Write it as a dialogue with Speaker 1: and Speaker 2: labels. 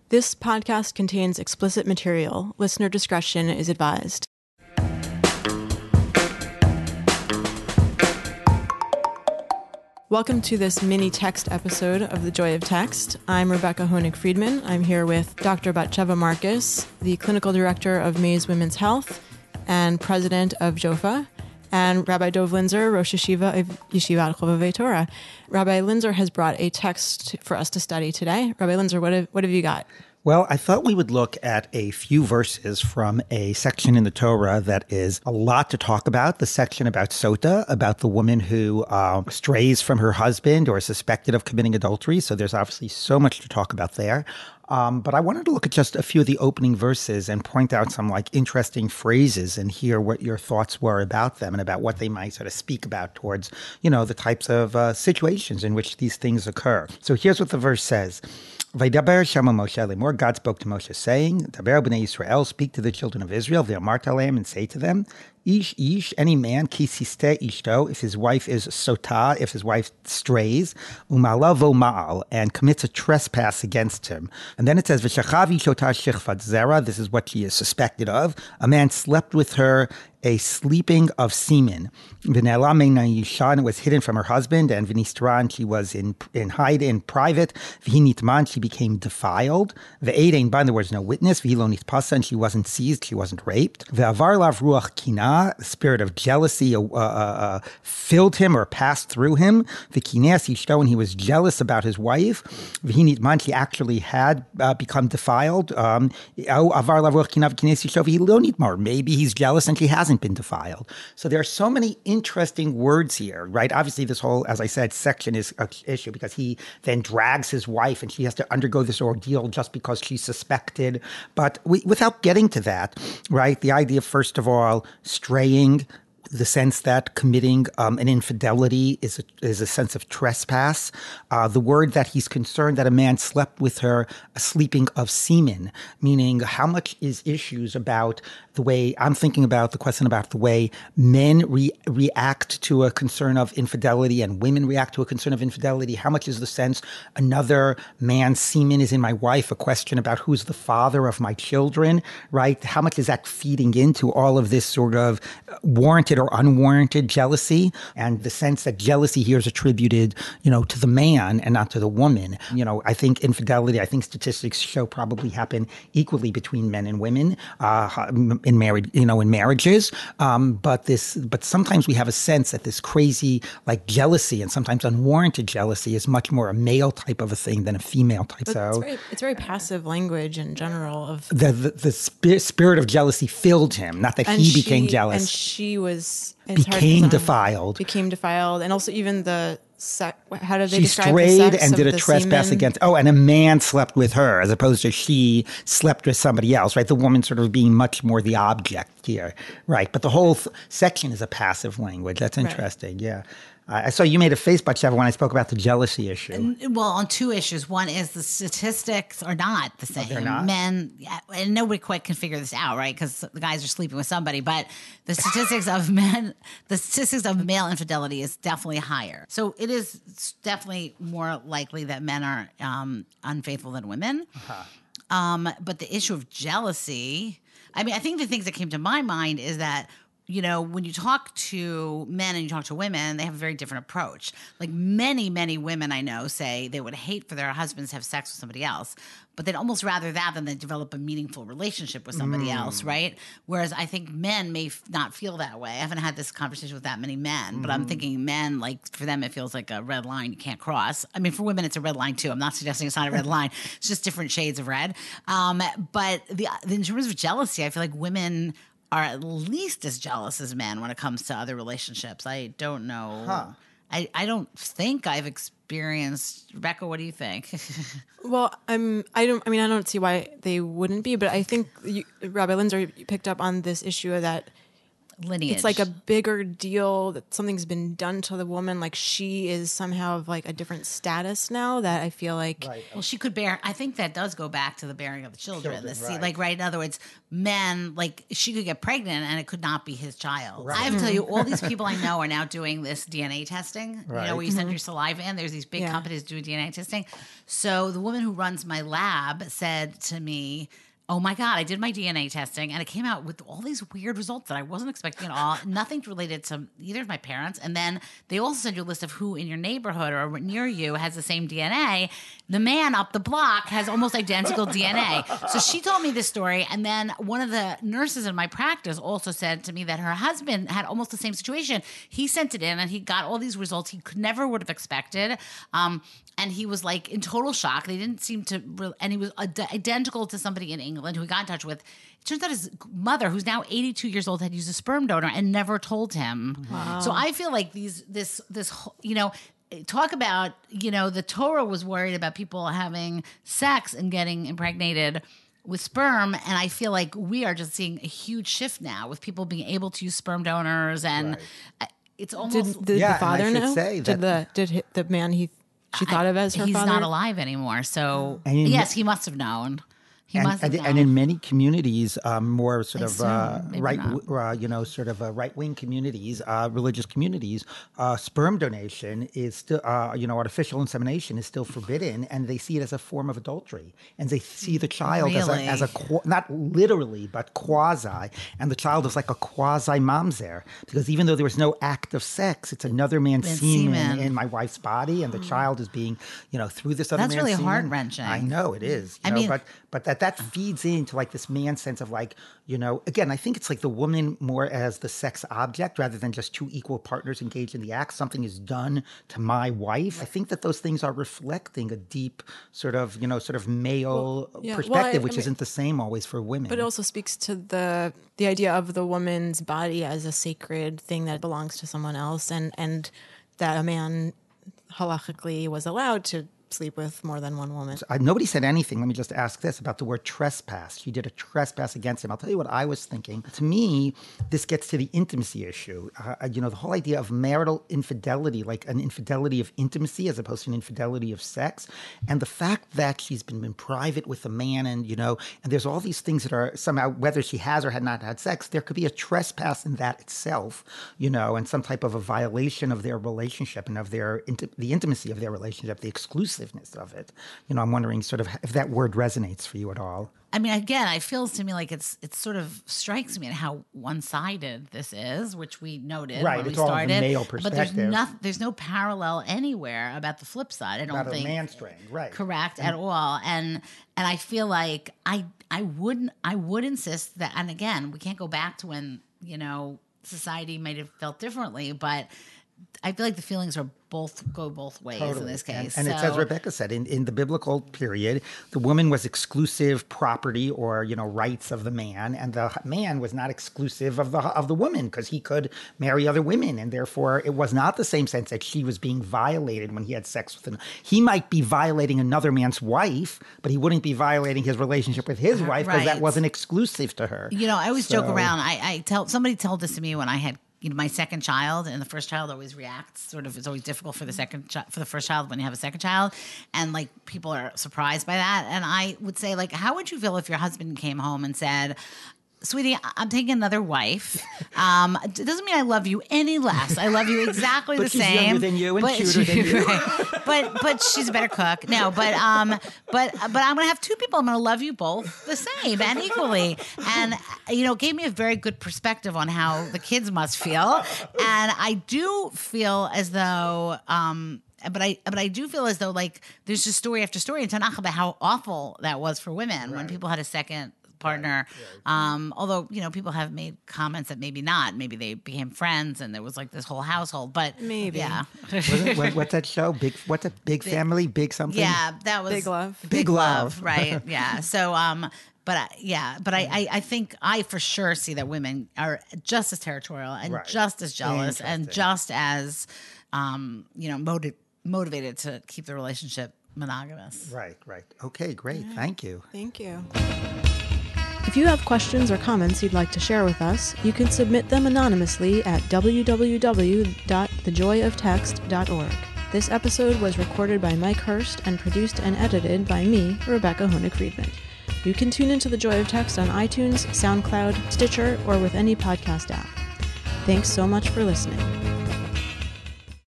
Speaker 1: This podcast contains explicit material. Listener discretion is advised. Welcome to this mini text episode of The Joy of Text. I'm Rebecca Honig-Friedman. I'm here with Dr. Batsheva Marcus, the clinical director of Maze Women's Health and president of JOFA, and Rabbi Dov Linzer, Rosh Yeshiva of Yeshivat Chovevei Torah. Rabbi Linzer has brought a text for us to study today. Rabbi Linzer, what have you got?
Speaker 2: Well, I thought we would look at a few verses from a section in the Torah that is a lot to talk about. The section about Sota, about the woman who strays from her husband or is suspected of committing adultery. So there's obviously so much to talk about there. But I wanted to look at just a few of the opening verses and point out some interesting phrases and hear what your thoughts were about them and about what they might sort of speak about towards, the types of situations in which these things occur. So here's what the verse says. Vaydaber Shama Moshe Lemor, God spoke to Moshe saying, Daber b'nei Yisrael, speak to the children of Israel, ve'amart aleim, and say to them, Ish, any man, ki siste ishto, if his wife is sota, if his wife strays, umalavo ma'al, and commits a trespass against him. And then it says, V'shachav ishota shechvat zera, this is what she is suspected of. A man slept with her, a sleeping of semen. V'ne'ela me'na yisha, and it was hidden from her husband, and v'nistran, she was in private. V'hinitman, she became defiled. V'edein, in other words, no witness. V'hilo nitpasa, and she wasn't seized, she wasn't raped. V'avar lav ruach kina, the spirit of jealousy filled him or passed through him. V'kineas ishto, and he was jealous about his wife. V'hinitman, she actually had become defiled. Avar lav ruach kina v'kineas ishto v'hilo nitmar. Maybe he's jealous and she hasn't been defiled. So there are so many interesting words here, right? Obviously, this whole, as I said, section is an issue because he then drags his wife and she has to undergo this ordeal just because she's suspected. But without getting to that, right, the idea, first of all, straying, the sense that committing an infidelity is a sense of trespass. The word that he's concerned that a man slept with her, a sleeping of semen, meaning how much is issues about the way, I'm thinking about the question about the way men react to a concern of infidelity and women react to a concern of infidelity. How much is the sense another man's semen is in my wife, a question about who's the father of my children, right? How much is that feeding into all of this sort of warranted or unwarranted jealousy, and the sense that jealousy here is attributed, to the man and not to the woman. I think infidelity, I think statistics show probably happen equally between men and women in marriages. But sometimes we have a sense that this crazy jealousy and sometimes unwarranted jealousy is much more a male type of a thing than a female type.
Speaker 1: But it's very passive language in general. Of
Speaker 2: the spirit of jealousy filled him, not that he became jealous.
Speaker 1: And she
Speaker 2: became defiled.
Speaker 1: And also even how did they
Speaker 2: she
Speaker 1: describe
Speaker 2: strayed
Speaker 1: the sex
Speaker 2: and
Speaker 1: of
Speaker 2: did a
Speaker 1: the
Speaker 2: trespass
Speaker 1: semen?
Speaker 2: against. Oh, and a man slept with her as opposed to she slept with somebody else, right? The woman sort of being much more the object here, right? But the whole section is a passive language. That's interesting, right. Yeah. I saw you made a face, Batsheva, when I spoke about the jealousy issue.
Speaker 3: Well, on two issues. One is the statistics are not the same.
Speaker 2: Oh, they're not?
Speaker 3: Men, and nobody quite can figure this out, right? Because the guys are sleeping with somebody. But the statistics of male infidelity is definitely higher. So it is definitely more likely that men are unfaithful than women. Uh-huh. But the issue of jealousy, I think the things that came to my mind is that, when you talk to men and you talk to women, they have a very different approach. Many, many women I know say they would hate for their husbands to have sex with somebody else, but they'd almost rather that than they develop a meaningful relationship with somebody else, right? Whereas I think men may not feel that way. I haven't had this conversation with that many men, but I'm thinking men, for them, it feels like a red line you can't cross. For women, it's a red line too. I'm not suggesting it's not a red line. It's just different shades of red. But in terms of jealousy, I feel like women are at least as jealous as men when it comes to other relationships. I don't know.
Speaker 2: Huh.
Speaker 3: I don't think I've experienced. Rebecca, what do you think?
Speaker 1: Well, I don't see why they wouldn't be, but I think Rabbi Linzer picked up on this issue of that
Speaker 3: lineage.
Speaker 1: it's like a bigger deal that something's been done to the woman. Like she is somehow of like a different status now that I feel like.
Speaker 2: Right.
Speaker 3: Well, she could bear. I think that does go back to the bearing of the children.
Speaker 2: Children, right.
Speaker 3: Like, right. In other words, men, like she could get pregnant and it could not be his child.
Speaker 2: Right.
Speaker 3: I have to tell you, all these people I know are now doing this DNA testing.
Speaker 2: Right.
Speaker 3: You know, where you send your saliva in. There's these big companies doing DNA testing. So the woman who runs my lab said to me, oh my God, I did my DNA testing and it came out with all these weird results that I wasn't expecting at all. Nothing related to either of my parents. And then they also send you a list of who in your neighborhood or near you has the same DNA. The man up the block has almost identical DNA. So she told me this story. And then one of the nurses in my practice also said to me that her husband had almost the same situation. He sent it in and he got all these results he could never would have expected. And he was like in total shock. They didn't seem to, and he was identical to somebody in England who he got in touch with. It turns out his mother, who's now 82 years old, had used a sperm donor and never told him. Wow. So I feel like this, you know, talk about, you know, the Torah was worried about people having sex and getting impregnated with sperm, and I feel like we are just seeing a huge shift now with people being able to use sperm donors, and it's almost.
Speaker 1: Did the father know? Did the man she thought of as her
Speaker 3: he's
Speaker 1: father?
Speaker 3: He's not alive anymore. So yes, he must have known.
Speaker 2: And in many communities, more sort of right-wing communities, religious communities, sperm donation is still, artificial insemination is still forbidden, and they see it as a form of adultery, and they see the child as a not literally but quasi, and the child is like a quasi mamzer, because even though there was no act of sex, it's another man's semen in my wife's body, and the child is being, through this other man's semen.
Speaker 3: That's really heart-wrenching.
Speaker 2: I know it is. But that feeds into like this man's sense of like, again, I think it's like the woman more as the sex object rather than just two equal partners engaged in the act. Something is done to my wife. I think that those things are reflecting a deep sort of male perspective, which isn't the same always for women.
Speaker 1: But it also speaks to the idea of the woman's body as a sacred thing that belongs to someone else, and that a man halachically was allowed to sleep with more than one woman.
Speaker 2: So, nobody said anything. Let me just ask this about the word trespass. She did a trespass against him. I'll tell you what I was thinking. To me, this gets to the intimacy issue. The whole idea of marital infidelity, like an infidelity of intimacy as opposed to an infidelity of sex. And the fact that she's been in private with a man and there's all these things that are somehow, whether she has or had not had sex, there could be a trespass in that itself, and some type of a violation of their relationship and of the intimacy of their relationship, the exclusiveness of it. I'm wondering sort of if that word resonates for you at all.
Speaker 3: I mean, again, it feels to me like it sort of strikes me at how one-sided this is, which we noted when we started.
Speaker 2: All the male perspective.
Speaker 3: But there's no parallel anywhere about the flip side. I don't think
Speaker 2: a man string, right?
Speaker 3: Correct at all. And I feel like I would insist that. And again, we can't go back to when society might have felt differently, but I feel like the feelings go both ways in this case.
Speaker 2: And it's as Rebecca said, in the biblical period, the woman was exclusive property or rights of the man, and the man was not exclusive of the woman because he could marry other women, and therefore it was not the same sense that she was being violated when he had sex with him. He might be violating another man's wife, but he wouldn't be violating his relationship with his wife because that wasn't exclusive to her.
Speaker 3: I always joke around. Somebody told this to me when I had my second child, and the first child always reacts sort of. It's always difficult for the for the first child when you have a second child, and like people are surprised by that. And I would say, like, how would you feel if your husband came home and said, "Sweetie, I'm taking another wife. It doesn't mean I love you any less. I love you exactly the same.
Speaker 2: But she's younger than you and cuter than you.
Speaker 3: Right. But she's a better cook. No, but I'm gonna have two people. I'm gonna love you both the same and equally. And gave me a very good perspective on how the kids must feel. And I do feel as though. But I do feel as though like there's just story after story in Tanakh about how awful that was for women when people had a second partner. Although people have made comments that maybe not. Maybe they became friends and there was like this whole household. But
Speaker 1: maybe,
Speaker 3: yeah.
Speaker 2: What's that show? Big Family, Big something.
Speaker 3: Yeah, that was
Speaker 1: Big Love.
Speaker 2: Big Love,
Speaker 3: right? Yeah. So I think I for sure see that women are just as territorial and just as jealous and just as motivated to keep the relationship monogamous.
Speaker 2: Right. Okay, great. Thank you.
Speaker 1: Thank you. If you have questions or comments you'd like to share with us, you can submit them anonymously at www.thejoyoftext.org. This episode was recorded by Mike Hurst and produced and edited by me, Rebecca Honig-Friedman. You can tune into The Joy of Text on iTunes, SoundCloud, Stitcher, or with any podcast app. Thanks so much for listening.